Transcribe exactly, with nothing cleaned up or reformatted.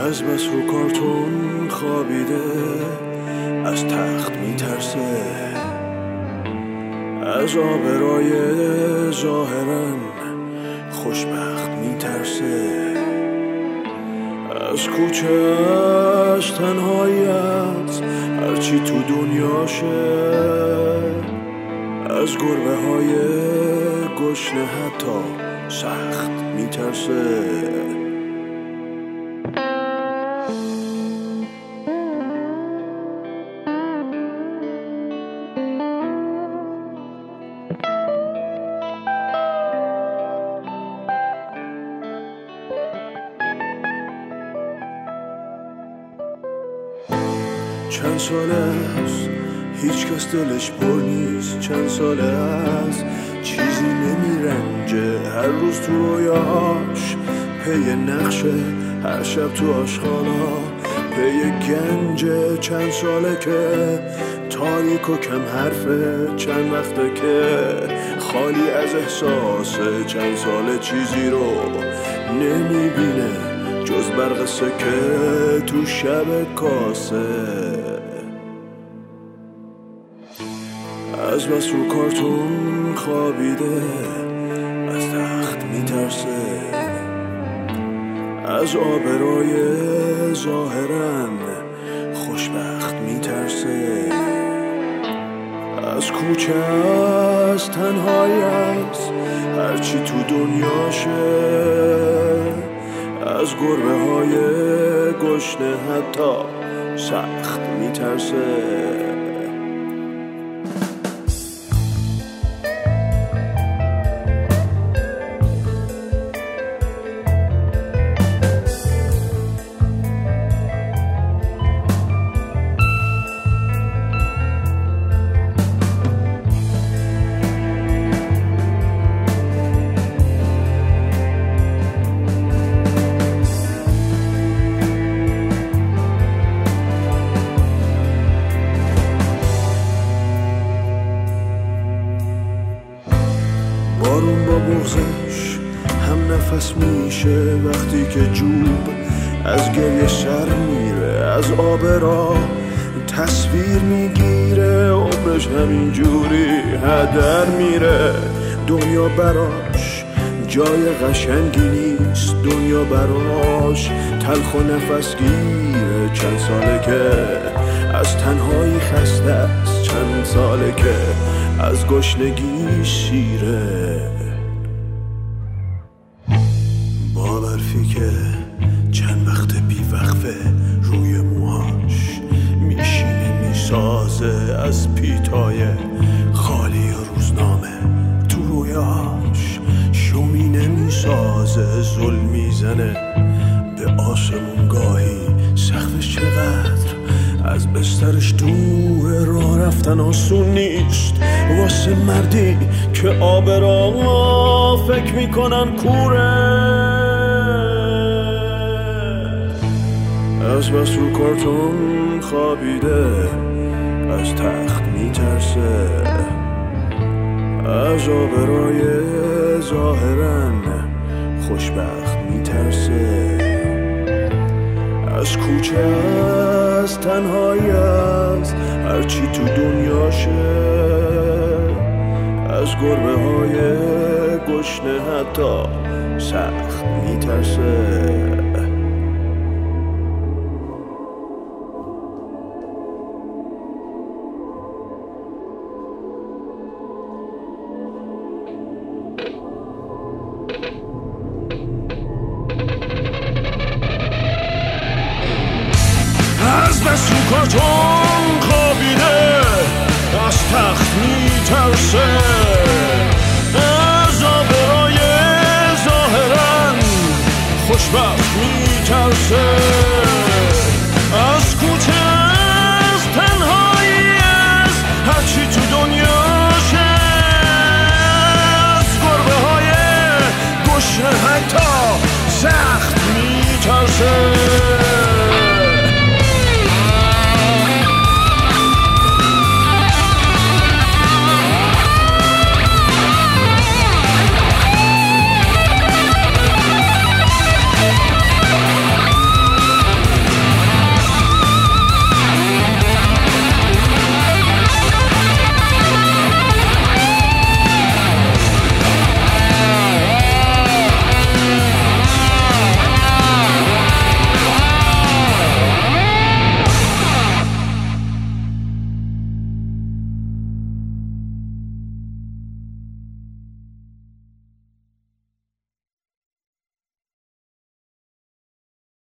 از بس رو کارتون خوابیده، از تخت میترسه، از آبرای ظاهرا خوشبخت میترسه، از کوچه از تنهاییت هرچی تو دنیاشه، از گربه های گشنه حتی سخت میترسه. چند ساله است هیچ کس دلش پر نیست، چند ساله است چیزی نمیرنجه، هر روز تو رویاش پی نقشه، هر شب تو آشخانا پی گنجه. چند ساله که تاریک و کم حرفه، چند وقته که خالی از احساسه، چند ساله چیزی رو نمیبینه جز برق سکه تو شب کاسه. از بس رو کارتون خوابیده، از تخت میترسه، از آبرای ظاهرا خوشبخت میترسه، از کوچه از تنهایی است هرچی تو دنیاشه، از گربه های گشنه حتی سخت میترسه. بارون با بغضش هم نفس میشه وقتی که جوب از گریه سر میره، از آبرا تصویر میگیره، عمرش همینجوری هدر میره. دنیا براش جای قشنگی نیست، دنیا براش تلخ و نفس گیره. چند ساله که از تنهایی خسته است، چند ساله که از گشنگی شیره. با برفی که چند وقت بی وقفه روی موهاش میشینه میسازه، از پیتای خالی روزنامه تو رویاش شومینه میسازه، ظلم میزنه به آسمون گاهی سقفش چقدر از بسترش دوره، راه رفتن آسون نیست واسه مردی که آبرا فکر میکنن کوره. از بس رو کارتون خوابیده، از تخت میترسه، از آبرای ظاهرا خوشبخت میترسه، از کوچه از تنهایی است هرچی تو دنیاشه، از گربه های گشنه حتی سخت میترسه. از بس رو کارتون خوابیده، از تخت میترسه، از آبرای ظاهرا خوشبخت میترسه،